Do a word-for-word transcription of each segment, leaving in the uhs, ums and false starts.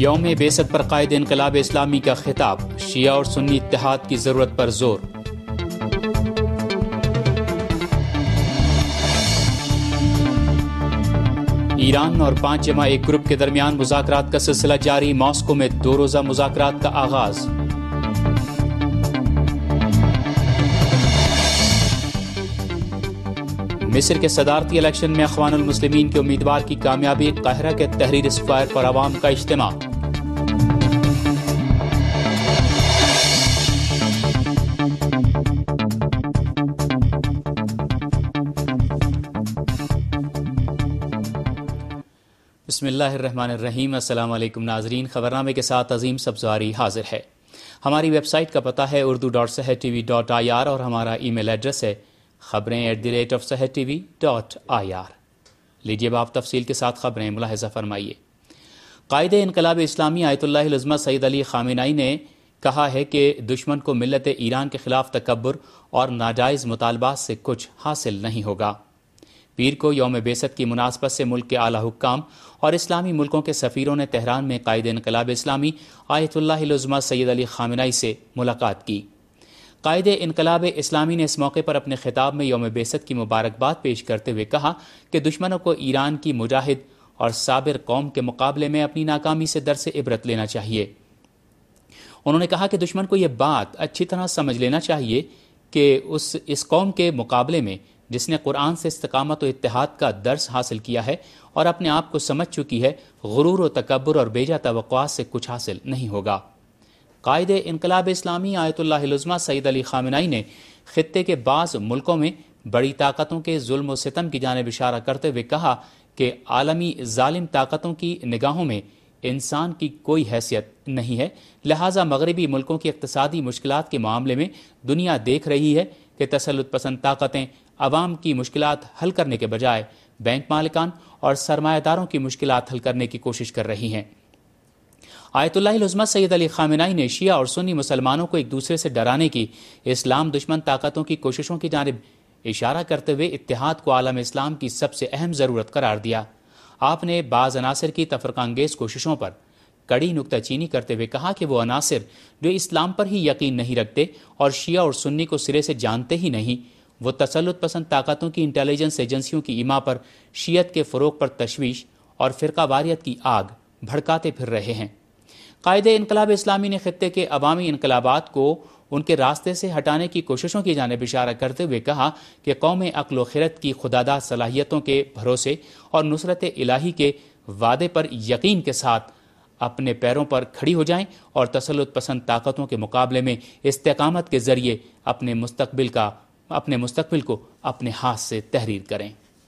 یوم بیست پر قائد انقلاب اسلامی کا خطاب، شیعہ اور سنی اتحاد کی ضرورت پر زور۔ ایران اور پانچ جمع ایک گروپ کے درمیان مذاکرات کا سلسلہ جاری، ماسکو میں دو روزہ مذاکرات کا آغاز۔ مصر کے صدارتی الیکشن میں اخوان المسلمین کے امیدوار کی کامیابی، قاہرہ کے تحریر اسکوائر پر عوام کا اجتماع۔ بسم اللہ الرحمن الرحیم۔ السلام علیکم ناظرین، خبرنامے کے ساتھ عظیم سبزواری حاضر ہے۔ ہماری ویب سائٹ کا پتہ ہے Urdu dot Sahar TV dot I R اور ہمارا ای میل ایڈریس ہے خبریں at the rate of Sahar TV dot I R. لیجیے اب آپ تفصیل کے ساتھ خبریں ملاحظہ فرمائیے۔ قائد انقلاب اسلامی آیت اللہ العظمہ سید علی خامنہئی نے کہا ہے کہ دشمن کو ملت ایران کے خلاف تکبر اور ناجائز مطالبات سے کچھ حاصل نہیں ہوگا۔ پیر کو یوم بعثت کی مناسبت سے ملک کے اعلیٰ حکام اور اسلامی ملکوں کے سفیروں نے تہران میں قائد انقلاب اسلامی آیت اللہ العظمہ سید علی خامنہئی سے ملاقات کی۔ قائد انقلاب اسلامی نے اس موقع پر اپنے خطاب میں یوم بعثت کی مبارکباد پیش کرتے ہوئے کہا کہ دشمنوں کو ایران کی مجاہد اور صابر قوم کے مقابلے میں اپنی ناکامی سے درس عبرت لینا چاہیے۔ انہوں نے کہا کہ دشمن کو یہ بات اچھی طرح سمجھ لینا چاہیے کہ اس اس قوم کے مقابلے میں جس نے قرآن سے استقامت و اتحاد کا درس حاصل کیا ہے اور اپنے آپ کو سمجھ چکی ہے، غرور و تکبر اور بیجا توقعات سے کچھ حاصل نہیں ہوگا۔ قائد انقلاب اسلامی آیت اللہ العظمہ سید علی خامنہئی نے خطے کے بعض ملکوں میں بڑی طاقتوں کے ظلم و ستم کی جانب اشارہ کرتے ہوئے کہا کہ عالمی ظالم طاقتوں کی نگاہوں میں انسان کی کوئی حیثیت نہیں ہے، لہٰذا مغربی ملکوں کی اقتصادی مشکلات کے معاملے میں دنیا دیکھ رہی ہے کہ تسلط پسند طاقتیں عوام کی مشکلات حل کرنے کے بجائے بینک مالکان اور سرمایہ داروں کی مشکلات حل کرنے کی کوشش کر رہی ہیں۔ آیت اللہ العظمہ سید علی خامنہئی نے شیعہ اور سنی مسلمانوں کو ایک دوسرے سے ڈرانے کی اسلام دشمن طاقتوں کی کوششوں کی جانب اشارہ کرتے ہوئے اتحاد کو عالم اسلام کی سب سے اہم ضرورت قرار دیا۔ آپ نے بعض عناصر کی تفرقہ انگیز کوششوں پر کڑی نکتہ چینی کرتے ہوئے کہا کہ وہ عناصر جو اسلام پر ہی یقین نہیں رکھتے اور شیعہ اور سنی کو سرے سے جانتے ہی نہیں، وہ تسلط پسند طاقتوں کی انٹیلیجنس ایجنسیوں کی ایما پر شیعت کے فروغ پر تشویش اور فرقہ واریت کی آگ بھڑکاتے پھر رہے ہیں۔ قائد انقلاب اسلامی نے خطے کے عوامی انقلابات کو ان کے راستے سے ہٹانے کی کوششوں کی جانب اشارہ کرتے ہوئے کہا کہ قوم عقل و خرد کی خداداد صلاحیتوں کے بھروسے اور نصرت الہی کے وعدے پر یقین کے ساتھ اپنے پیروں پر کھڑی ہو جائیں اور تسلط پسند طاقتوں کے مقابلے میں استقامت کے ذریعے اپنے مستقبل کا اپنے مستقبل کو اپنے ہاتھ سے تحریر کریں۔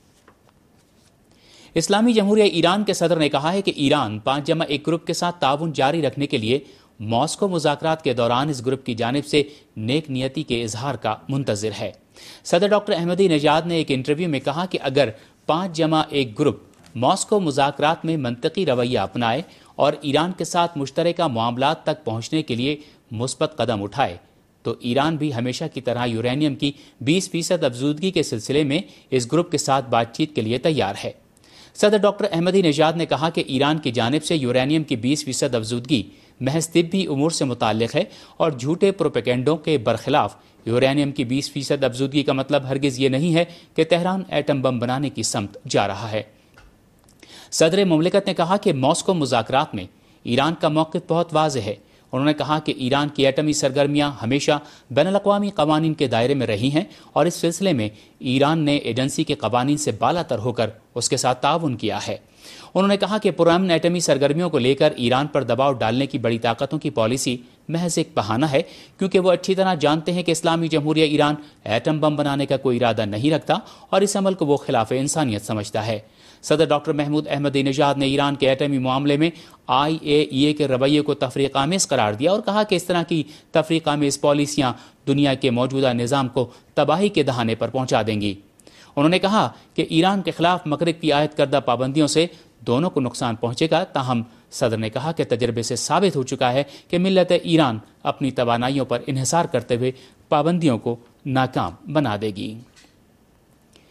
اسلامی جمہوریہ ایران کے صدر نے کہا ہے کہ ایران پانچ جمع ایک گروپ کے ساتھ تعاون جاری رکھنے کے لیے ماسکو مذاکرات کے دوران اس گروپ کی جانب سے نیک نیتی کے اظہار کا منتظر ہے۔ صدر ڈاکٹر احمدی نژاد نے ایک انٹرویو میں کہا کہ اگر پانچ جمع ایک گروپ ماسکو مذاکرات میں منطقی رویہ اپنائے اور ایران کے ساتھ مشترکہ معاملات تک پہنچنے کے لیے مثبت قدم اٹھائے تو ایران بھی ہمیشہ کی طرح یورینیم کی بیس فیصد افزودگی کے سلسلے میں اس گروپ کے ساتھ بات چیت کے لیے تیار ہے۔ صدر ڈاکٹر احمدی نژاد نے کہا کہ ایران کی جانب سے یورینیم کی بیس فیصد افزودگی محض طبی امور سے متعلق ہے اور جھوٹے پروپیگنڈوں کے برخلاف یورینیم کی بیس فیصد افزودگی کا مطلب ہرگز یہ نہیں ہے کہ تہران ایٹم بم بنانے کی سمت جا رہا ہے۔ صدر مملکت نے کہا کہ ماسکو مذاکرات میں ایران کا موقف بہت واضح ہے۔ انہوں نے کہا کہ ایران کی ایٹمی سرگرمیاں ہمیشہ بین الاقوامی قوانین کے دائرے میں رہی ہیں اور اس سلسلے میں ایران نے ایجنسی کے قوانین سے بالا تر ہو کر اس کے ساتھ تعاون کیا ہے۔ انہوں نے کہا کہ پرامن ایٹمی سرگرمیوں کو لے کر ایران پر دباؤ ڈالنے کی بڑی طاقتوں کی پالیسی محض ایک بہانہ ہے، کیونکہ وہ اچھی طرح جانتے ہیں کہ اسلامی جمہوریہ ایران ایٹم بم بنانے کا کوئی ارادہ نہیں رکھتا اور اس عمل کو وہ خلاف انسانیت سمجھتا ہے۔ صدر ڈاکٹر محمود احمدی نژاد نے ایران کے ایٹمی معاملے میں آئی اے ای اے کے رویے کو تفریق آمیز قرار دیا اور کہا کہ اس طرح کی تفریق آمیز پالیسیاں دنیا کے موجودہ نظام کو تباہی کے دہانے پر پہنچا دیں گی۔ انہوں نے کہا کہ ایران کے خلاف مغرب کی عائد کردہ پابندیوں سے دونوں کو نقصان پہنچے گا، تاہم صدر نے کہا کہ تجربے سے ثابت ہو چکا ہے کہ ملت ایران اپنی توانائیوں پر انحصار کرتے ہوئے پابندیوں کو ناکام بنا دے گی۔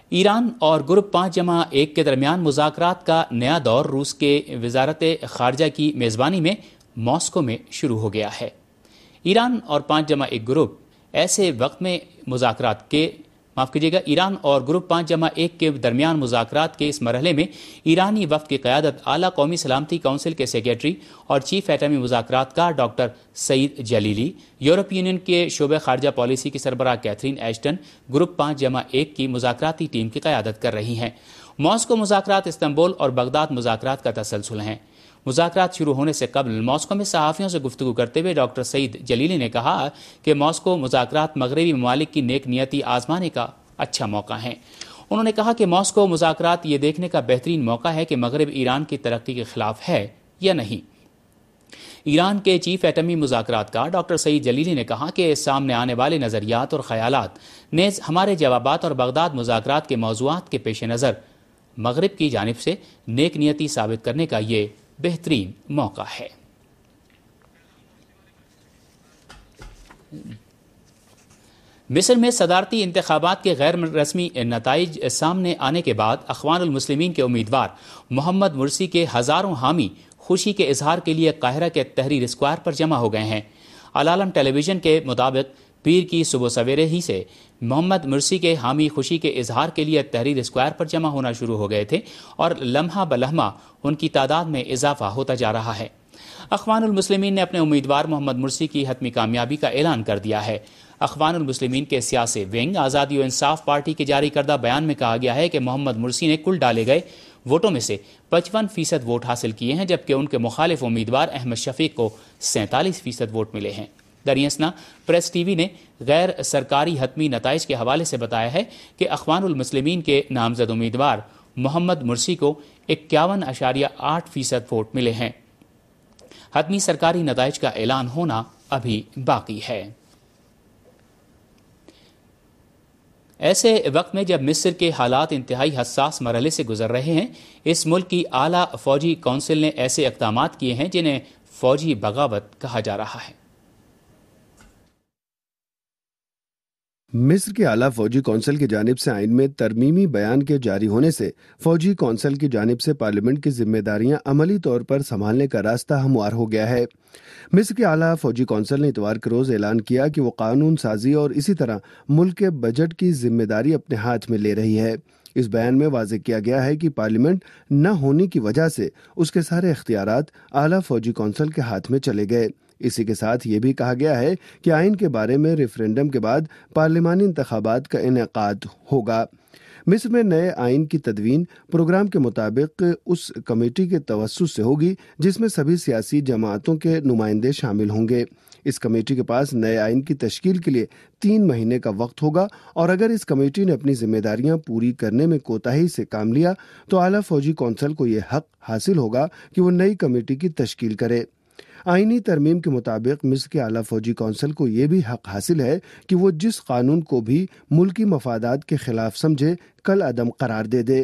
ایران اور گروپ پانچ جمع ایک کے درمیان مذاکرات کا نیا دور روس کے وزارت خارجہ کی میزبانی میں ماسکو میں شروع ہو گیا ہے۔ ایران اور پانچ جمع ایک گروپ ایسے وقت میں مذاکرات کے معاف کیجیے گا ایران اور گروپ پانچ جمع ایک کے درمیان مذاکرات کے اس مرحلے میں ایرانی وفد کی قیادت اعلیٰ قومی سلامتی کونسل کے سیکریٹری اور چیف ایٹمی مذاکرات کا ڈاکٹر سعید جلیلی، یورپی یونین کے شعبہ خارجہ پالیسی کی سربراہ کیتھرین ایشٹن گروپ پانچ جمع ایک کی مذاکراتی ٹیم کی قیادت کر رہی ہیں۔ ماسکو مذاکرات استنبول اور بغداد مذاکرات کا تسلسل ہیں۔ مذاکرات شروع ہونے سے قبل ماسکو میں صحافیوں سے گفتگو کرتے ہوئے ڈاکٹر سعید جلیلی نے کہا کہ ماسکو مذاکرات مغربی ممالک کی نیک نیتی آزمانے کا اچھا موقع ہیں۔ انہوں نے کہا کہ ماسکو مذاکرات یہ دیکھنے کا بہترین موقع ہے کہ مغرب ایران کی ترقی کے خلاف ہے یا نہیں۔ ایران کے چیف ایٹمی مذاکرات کا ڈاکٹر سعید جلیلی نے کہا کہ سامنے آنے والے نظریات اور خیالات نیز ہمارے جوابات اور بغداد مذاکرات کے موضوعات کے پیش نظر مغرب کی جانب سے نیک نیتی ثابت کرنے کا یہ بہترین موقع ہے۔ مصر میں صدارتی انتخابات کے غیر رسمی نتائج سامنے آنے کے بعد اخوان المسلمین کے امیدوار محمد مرسی کے ہزاروں حامی خوشی کے اظہار کے لیے قاہرہ کے تحریر اسکوائر پر جمع ہو گئے ہیں۔ العالم ٹیلی ویژن کے مطابق پیر کی صبح سویرے ہی سے محمد مرسی کے حامی خوشی کے اظہار کے لیے تحریر اسکوائر پر جمع ہونا شروع ہو گئے تھے اور لمحہ بلمحہ ان کی تعداد میں اضافہ ہوتا جا رہا ہے۔ اخوان المسلمین نے اپنے امیدوار محمد مرسی کی حتمی کامیابی کا اعلان کر دیا ہے۔ اخوان المسلمین کے سیاسی ونگ آزادی و انصاف پارٹی کے جاری کردہ بیان میں کہا گیا ہے کہ محمد مرسی نے کل ڈالے گئے ووٹوں میں سے پچپن فیصد ووٹ حاصل کیے ہیں، جبکہ ان کے مخالف امیدوار احمد شفیق کو سینتالیس فیصد ووٹ ملے ہیں۔ دریاسنا پریس ٹی وی نے غیر سرکاری حتمی نتائج کے حوالے سے بتایا ہے کہ اخوان المسلمین کے نامزد امیدوار محمد مرسی کو اکیاون اشاریہ آٹھ فیصد ووٹ ملے ہیں۔ حتمی سرکاری نتائج کا اعلان ہونا ابھی باقی ہے۔ ایسے وقت میں جب مصر کے حالات انتہائی حساس مرحلے سے گزر رہے ہیں، اس ملک کی اعلیٰ فوجی کونسل نے ایسے اقدامات کیے ہیں جنہیں فوجی بغاوت کہا جا رہا ہے۔ مصر کے اعلیٰ فوجی کونسل کی جانب سے آئین میں ترمیمی بیان کے جاری ہونے سے فوجی کونسل کی جانب سے پارلیمنٹ کی ذمہ داریاں عملی طور پر سنبھالنے کا راستہ ہموار ہو گیا ہے۔ مصر کے اعلیٰ فوجی کونسل نے اتوار کے روز اعلان کیا کہ وہ قانون سازی اور اسی طرح ملک کے بجٹ کی ذمہ داری اپنے ہاتھ میں لے رہی ہے۔ اس بیان میں واضح کیا گیا ہے کہ پارلیمنٹ نہ ہونے کی وجہ سے اس کے سارے اختیارات اعلیٰ فوجی کونسل کے ہاتھ میں چلے گئے۔ اسی کے ساتھ یہ بھی کہا گیا ہے کہ آئین کے بارے میں ریفرینڈم کے بعد پارلیمانی انتخابات کا انعقاد ہوگا۔ مصر میں نئے آئین کی تدوین پروگرام کے مطابق اس کمیٹی کے توسط سے ہوگی جس میں سبھی سیاسی جماعتوں کے نمائندے شامل ہوں گے۔ اس کمیٹی کے پاس نئے آئین کی تشکیل کے لیے تین مہینے کا وقت ہوگا، اور اگر اس کمیٹی نے اپنی ذمہ داریاں پوری کرنے میں کوتاہی سے کام لیا تو اعلیٰ فوجی کونسل کو یہ حق حاصل ہوگا کہ وہ نئی کمیٹی کی تشکیل کرے۔ آئینی ترمیم کے مطابق مصر کے اعلیٰ فوجی کونسل کو یہ بھی حق حاصل ہے کہ وہ جس قانون کو بھی ملکی مفادات کے خلاف سمجھے کل عدم قرار دے دے۔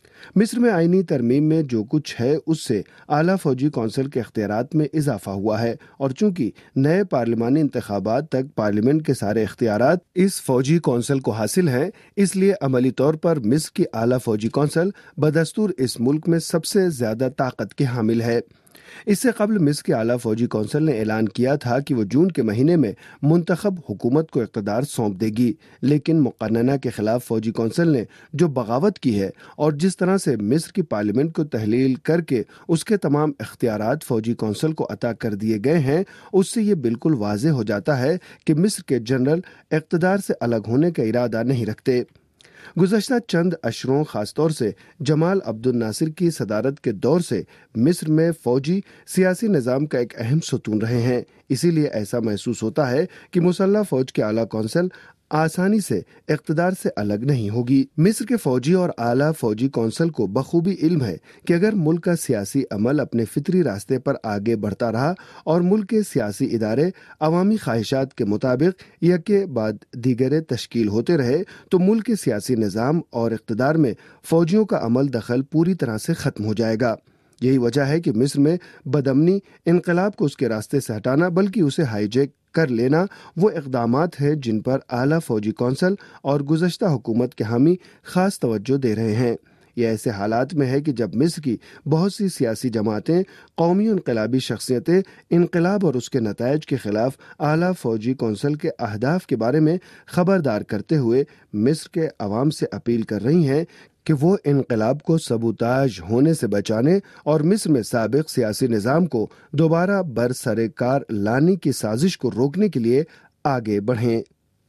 مصر میں آئینی ترمیم میں جو کچھ ہے اس سے اعلیٰ فوجی کونسل کے اختیارات میں اضافہ ہوا ہے، اور چونکہ نئے پارلیمانی انتخابات تک پارلیمنٹ کے سارے اختیارات اس فوجی کونسل کو حاصل ہیں، اس لیے عملی طور پر مصر کی اعلیٰ فوجی کونسل بدستور اس ملک میں سب سے زیادہ طاقت کے حامل ہے۔ اس سے قبل مصر کے اعلیٰ فوجی کونسل نے اعلان کیا تھا کہ وہ جون کے مہینے میں منتخب حکومت کو اقتدار سونپ دے گی، لیکن مقننہ کے خلاف فوجی کونسل نے جو بغاوت کی ہے اور جس طرح سے مصر کی پارلیمنٹ کو تحلیل کر کے اس کے تمام اختیارات فوجی کونسل کو عطا کر دیے گئے ہیں، اس سے یہ بالکل واضح ہو جاتا ہے کہ مصر کے جنرل اقتدار سے الگ ہونے کا ارادہ نہیں رکھتے۔ گزشتہ چند اشروں خاص طور سے جمال عبد الناصر کی صدارت کے دور سے مصر میں فوجی سیاسی نظام کا ایک اہم ستون رہے ہیں، اسی لیے ایسا محسوس ہوتا ہے کہ مسلح فوج کے اعلیٰ کونسل آسانی سے اقتدار سے الگ نہیں ہوگی۔ مصر کے فوجی اور اعلیٰ فوجی کونسل کو بخوبی علم ہے کہ اگر ملک کا سیاسی عمل اپنے فطری راستے پر آگے بڑھتا رہا اور ملک کے سیاسی ادارے عوامی خواہشات کے مطابق یکے بعد دیگرے تشکیل ہوتے رہے تو ملک کے سیاسی نظام اور اقتدار میں فوجیوں کا عمل دخل پوری طرح سے ختم ہو جائے گا۔ یہی وجہ ہے کہ مصر میں بدامنی انقلاب کو اس کے راستے سے ہٹانا بلکہ اسے ہائی جیک کر لینا وہ اقدامات ہیں جن پر اعلیٰ فوجی کونسل اور گزشتہ حکومت کے حامی خاص توجہ دے رہے ہیں۔ یہ ایسے حالات میں ہے کہ جب مصر کی بہت سی سیاسی جماعتیں، قومی انقلابی شخصیتیں انقلاب اور اس کے نتائج کے خلاف اعلیٰ فوجی کونسل کے اہداف کے بارے میں خبردار کرتے ہوئے مصر کے عوام سے اپیل کر رہی ہیں کہ وہ انقلاب کو سبوتاژ ہونے سے بچانے اور مصر میں سابق سیاسی نظام کو دوبارہ برسر کار لانے کی سازش کو روکنے کے لیے آگے بڑھیں۔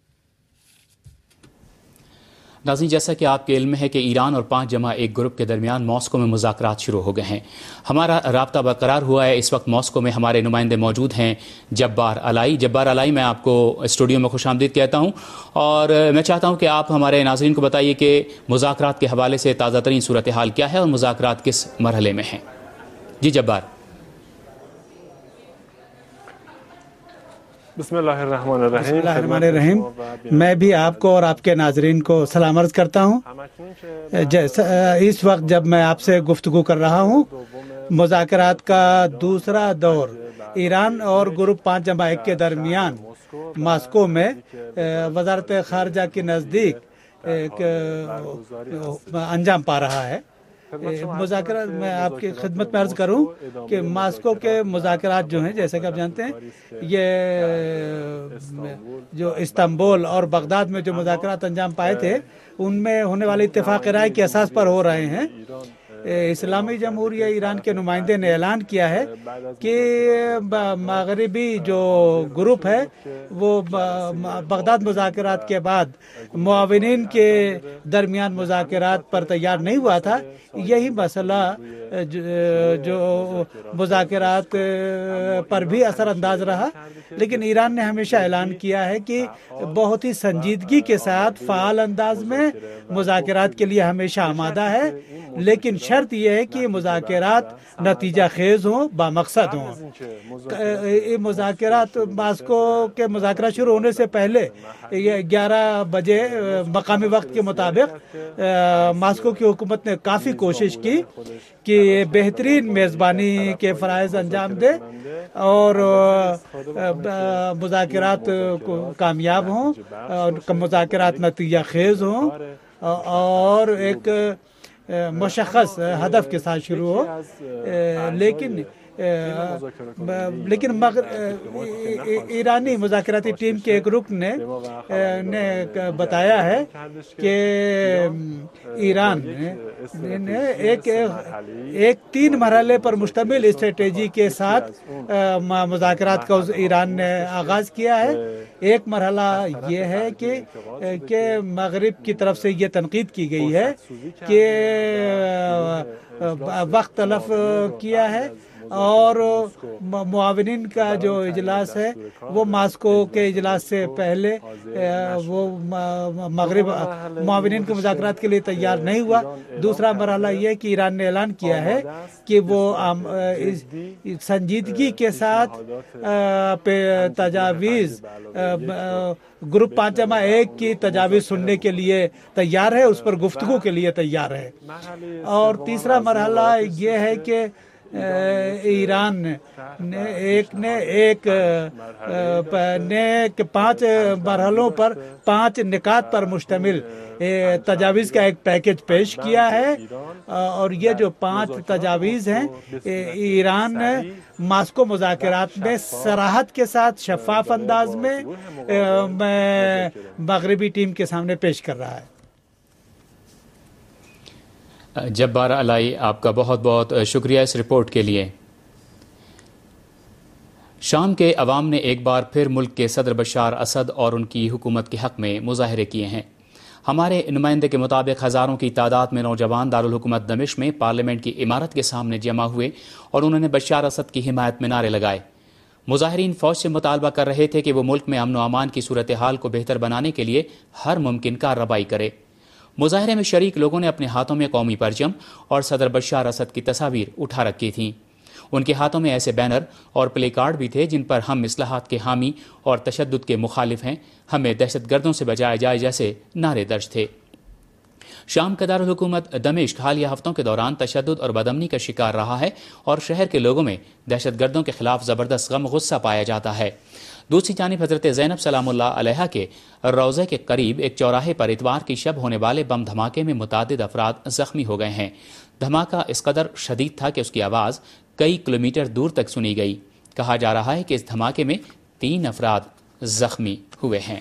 ناظرین، جیسا کہ آپ کے علم میں ہے کہ ایران اور پانچ جمع ایک گروپ کے درمیان ماسکو میں مذاکرات شروع ہو گئے ہیں۔ ہمارا رابطہ برقرار ہوا ہے۔ اس وقت ماسکو میں ہمارے نمائندے موجود ہیں، جبار علائی۔ جبار علائی، میں آپ کو اسٹوڈیو میں خوش آمدید کہتا ہوں، اور میں چاہتا ہوں کہ آپ ہمارے ناظرین کو بتائیے کہ مذاکرات کے حوالے سے تازہ ترین صورتحال کیا ہے اور مذاکرات کس مرحلے میں ہیں۔ جی جبار۔ بسم اللہ الرحمن الرحیم۔ بسم اللہ الرحمن الرحیم۔ میں بھی آپ کو اور آپ کے ناظرین کو سلام عرض کرتا ہوں۔ اس وقت جب میں آپ سے گفتگو کر رہا ہوں، مذاکرات کا دوسرا دور ایران اور گروپ پانچ جمع ایک کے درمیان ماسکو میں وزارت خارجہ کے نزدیک انجام پا رہا ہے۔ مذاکرات میں آپ کی خدمت میں عرض کروں کہ ماسکو کے مذاکرات جو ہیں، جیسے کہ آپ جانتے ہیں، یہ جو استنبول اور بغداد میں جو مذاکرات انجام پائے تھے، ان میں ہونے والی اتفاق رائے کے اساس پر ہو رہے ہیں۔ اسلامی جمہوریہ ایران کے نمائندے نے اعلان کیا ہے کہ مغربی جو گروپ ہے وہ بغداد مذاکرات کے بعد معاونین کے درمیان مذاکرات پر تیار نہیں ہوا تھا۔ یہی مسئلہ جو مذاکرات پر بھی اثر انداز رہا، لیکن ایران نے ہمیشہ اعلان کیا ہے کہ بہت ہی سنجیدگی کے ساتھ فعال انداز میں مذاکرات کے لیے ہمیشہ آمادہ ہے، لیکن شرط یہ ہے کہ مذاکرات نتیجہ خیز ہوں، بامقصد ہوں۔ مذاکرات ماسکو کے مذاکرات شروع ہونے سے پہلے گیارہ بجے مقامی وقت کے مطابق ماسکو کی حکومت نے کافی کوشش کی کہ بہترین میزبانی کے فرائض انجام دے اور مذاکرات کامیاب ہوں، مذاکرات نتیجہ خیز ہوں اور ایک مشخص ہدف کے ساتھ شروع ہو۔ لیکن لیکن مگر ایرانی مذاکراتی ٹیم کے ایک رکن نے نے بتایا ہے کہ ایران نے ایک ایک تین مرحلے پر مشتمل اسٹریٹجی کے ساتھ مذاکرات کا ایران نے آغاز کیا ہے۔ ایک مرحلہ یہ ہے کہ کہ مغرب کی طرف سے یہ تنقید کی گئی ہے کہ وقت تلف کیا ہے، اور معاونین کا جو اجلاس ہے وہ ماسکو کے اجلاس سے پہلے وہ مغرب معاونین کے مذاکرات کے لیے تیار نہیں ہوا۔ دوسرا مرحلہ یہ کہ ایران نے اعلان کیا ہے کہ وہ سنجیدگی کے ساتھ تجاویز گروپ پانچ جمع ایک کی تجاویز سننے کے لیے تیار ہے، اس پر گفتگو کے لیے تیار ہے۔ اور تیسرا مرحلہ یہ ہے کہ ایران نے ایک نے ایک نے پانچ مرحلوں پر پانچ نکات پر مشتمل تجاویز کا ایک پیکج پیش کیا ہے، اور یہ جو پانچ تجاویز ہیں ایران ماسکو مذاکرات میں صراحت کے ساتھ شفاف انداز میں مغربی ٹیم کے سامنے پیش کر رہا ہے۔ جبار علائی، آپ کا بہت بہت شکریہ اس رپورٹ کے لیے۔ شام کے عوام نے ایک بار پھر ملک کے صدر بشار اسد اور ان کی حکومت کے حق میں مظاہرے کیے ہیں۔ ہمارے نمائندے کے مطابق ہزاروں کی تعداد میں نوجوان دارالحکومت دمشق میں پارلیمنٹ کی عمارت کے سامنے جمع ہوئے اور انہوں نے بشار اسد کی حمایت میں نعرے لگائے۔ مظاہرین فوج سے مطالبہ کر رہے تھے کہ وہ ملک میں امن و امان کی صورتحال کو بہتر بنانے کے لیے ہر ممکن کارروائی کرے۔ مظاہرے میں شریک لوگوں نے اپنے ہاتھوں میں قومی پرچم اور صدر بشار اسد کی تصاویر اٹھا رکھی تھیں۔ ان کے ہاتھوں میں ایسے بینر اور پلے کارڈ بھی تھے جن پر ہم اصلاحات کے حامی اور تشدد کے مخالف ہیں، ہمیں دہشت گردوں سے بچایا جائے جیسے نعرے درج تھے۔ شام کا دارالحکومت دمشق حالیہ ہفتوں کے دوران تشدد اور بدامنی کا شکار رہا ہے اور شہر کے لوگوں میں دہشت گردوں کے خلاف زبردست غم غصہ پایا جاتا ہے۔ دوسری جانب حضرت زینب سلام اللہ علیہا کے روضے کے قریب ایک چوراہے پر اتوار کی شب ہونے والے بم دھماکے میں متعدد افراد زخمی ہو گئے ہیں۔ دھماکہ اس قدر شدید تھا کہ اس کی آواز کئی کلومیٹر دور تک سنی گئی۔ کہا جا رہا ہے کہ اس دھماکے میں تین افراد زخمی ہوئے ہیں۔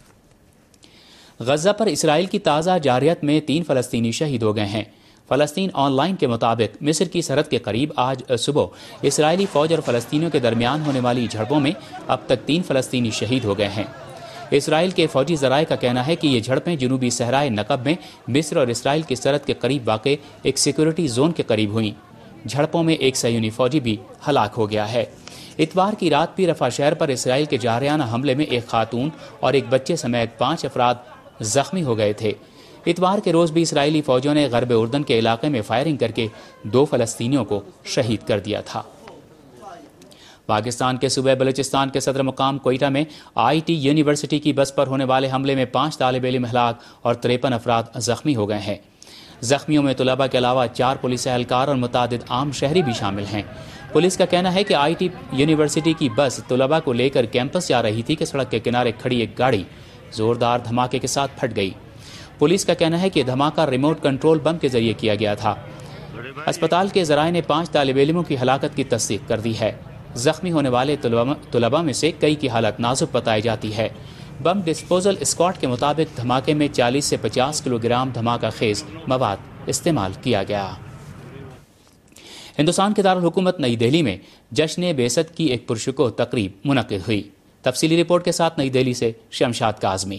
غزہ پر اسرائیل کی تازہ جارحیت میں تین فلسطینی شہید ہو گئے ہیں۔ فلسطین آن لائن کے مطابق مصر کی سرحد کے قریب آج صبح اسرائیلی فوج اور فلسطینیوں کے درمیان ہونے والی جھڑپوں میں اب تک تین فلسطینی شہید ہو گئے ہیں۔ اسرائیل کے فوجی ذرائع کا کہنا ہے کہ یہ جھڑپیں جنوبی صحرائے نقب میں مصر اور اسرائیل کی سرحد کے قریب واقع ایک سیکورٹی زون کے قریب ہوئیں۔ جھڑپوں میں ایک صہیونی فوجی بھی ہلاک ہو گیا ہے۔ اتوار کی رات بھی رفح شہر پر اسرائیل کے جارحانہ حملے میں ایک خاتون اور ایک بچے سمیت پانچ افراد زخمی ہو گئے تھے۔ اتوار کے روز بھی اسرائیلی فوجوں نے غرب اردن کے علاقے میں فائرنگ کر کے دو فلسطینیوں کو شہید کر دیا تھا۔ پاکستان کے صوبہ بلوچستان کے صدر مقام کوئٹہ میں آئی ٹی یونیورسٹی کی بس پر ہونے والے حملے میں پانچ طالب علم ہلاک اور تریپن افراد زخمی ہو گئے ہیں۔ زخمیوں میں طلباء کے علاوہ چار پولیس اہلکار اور متعدد عام شہری بھی شامل ہیں۔ پولیس کا کہنا ہے کہ آئی ٹی یونیورسٹی کی بس طلباء کو لے کر کیمپس جا رہی تھی کہ سڑک کے کنارے کھڑی ایک گاڑی زوردار دھماکے کے ساتھ پھٹ گئی۔ پولیس کا کہنا ہے کہ دھماکہ ریموٹ کنٹرول بم کے ذریعے کیا گیا تھا۔ اسپتال کے ذرائع نے پانچ طالب علموں کی ہلاکت کی تصدیق کر دی ہے۔ زخمی ہونے والے طلباء میں سے کئی کی حالت نازک بتائی جاتی ہے۔ بم ڈسپوزل اسکواڈ کے مطابق دھماکے میں چالیس سے پچاس کلو گرام دھماکہ خیز مواد استعمال کیا گیا۔ ہندوستان کے دارالحکومت نئی دہلی میں جشن بعثت کی ایک پرشکوہ تقریب منعقد ہوئی۔ تفصیلی رپورٹ کے ساتھ نئی دہلی سے شمشاد کاظمی۔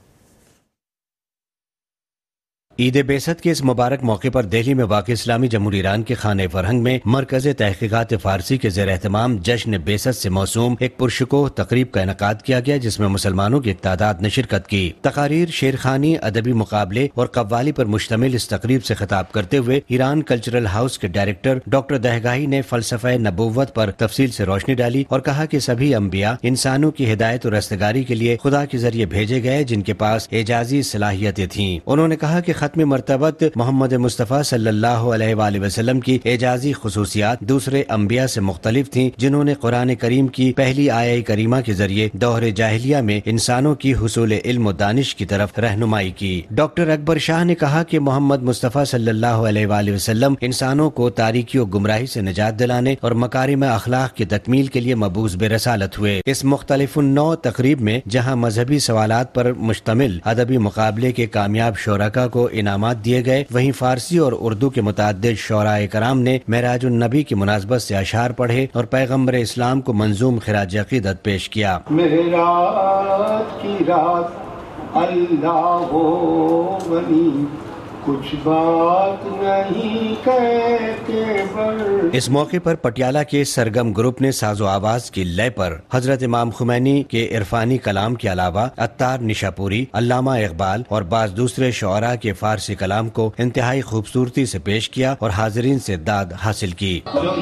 عید بعثت کے اس مبارک موقع پر دہلی میں واقع اسلامی جمہوریہ ایران کے خانہ فرہنگ میں مرکز تحقیقات فارسی کے زیر اہتمام جشن بعثت سے موسوم ایک پرشکوہ تقریب کا انعقاد کیا گیا، جس میں مسلمانوں کی ایک تعداد نے شرکت کی۔ تقاریر، شعرخوانی، ادبی مقابلے اور قوالی پر مشتمل اس تقریب سے خطاب کرتے ہوئے ایران کلچرل ہاؤس کے ڈائریکٹر ڈاکٹر دہگاہی نے فلسفہ نبوت پر تفصیل سے روشنی ڈالی اور کہا کہ سبھی انبیاء انسانوں کی ہدایت اور رستگاری کے لیے خدا کے ذریعے بھیجے گئے جن کے پاس اعجازی صلاحیتیں تھیں۔ انہوں نے کہا کہ ختم مرتبت محمد مصطفیٰ صلی اللہ علیہ وآلہ وسلم کی اعجازی خصوصیات دوسرے انبیاء سے مختلف تھیں، جنہوں نے قرآن کریم کی پہلی آیہ کریمہ کے ذریعے دور جاہلیہ میں انسانوں کی حصول علم و دانش کی طرف رہنمائی کی۔ ڈاکٹر اکبر شاہ نے کہا کہ محمد مصطفیٰ صلی اللہ علیہ وآلہ وسلم انسانوں کو تاریکی و گمراہی سے نجات دلانے اور مکارم اخلاق کی تکمیل کے لیے مبعوث برسالت ہوئے۔ اس مختلف النوع تقریب میں جہاں مذہبی سوالات پر مشتمل ادبی مقابلے کے کامیاب شرکاء کو انعامات دیے گئے، وہیں فارسی اور اردو کے متعدد شعراء کرام نے معراج النبی کی مناسبت سے اشعار پڑھے اور پیغمبر اسلام کو منظوم خراج عقیدت پیش کیا۔ معراج کی رات اللہ ہو بنی، کچھ بات نہیں کہتے بر۔ اس موقع پر پٹیالہ کے سرگم گروپ نے ساز و آواز کی لے پر حضرت امام خمینی کے عرفانی کلام کے علاوہ عطار نشاپوری، علامہ اقبال اور بعض دوسرے شعراء کے فارسی کلام کو انتہائی خوبصورتی سے پیش کیا اور حاضرین سے داد حاصل کی۔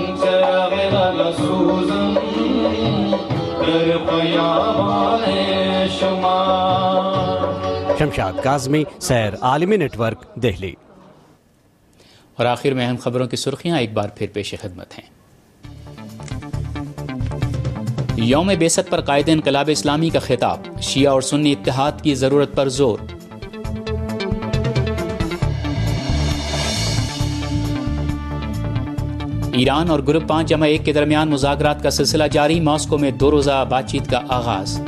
شمشاد کاظمی، سیر عالمی نیٹ ورک، دہلی۔ اور آخر میں اہم خبروں کی سرخیاں ایک بار پھر پیش خدمت ہیں۔ یوم بعثت پر قائد انقلاب اسلامی کا خطاب، شیعہ اور سنی اتحاد کی ضرورت پر زور۔ ایران اور گروپ پانچ جمع ایک کے درمیان مذاکرات کا سلسلہ جاری، ماسکو میں دو روزہ بات چیت کا آغاز۔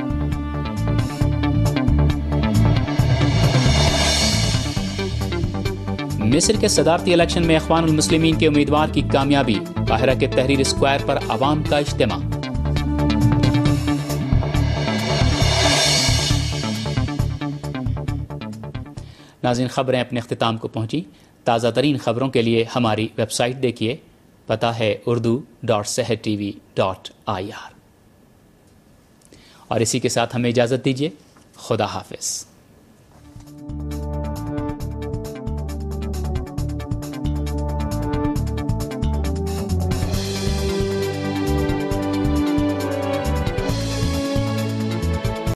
مصر کے صدارتی الیکشن میں اخوان المسلمین کے امیدوار کی کامیابی، قاہرہ کے تحریر اسکوائر پر عوام کا اجتماع۔ ناظرین، خبریں اپنے اختتام کو پہنچی۔ تازہ ترین خبروں کے لیے ہماری ویب سائٹ دیکھیے، پتہ ہے Urdu dot Sahar TV dot I R. اور اسی کے ساتھ ہمیں اجازت دیجیے، خدا حافظ۔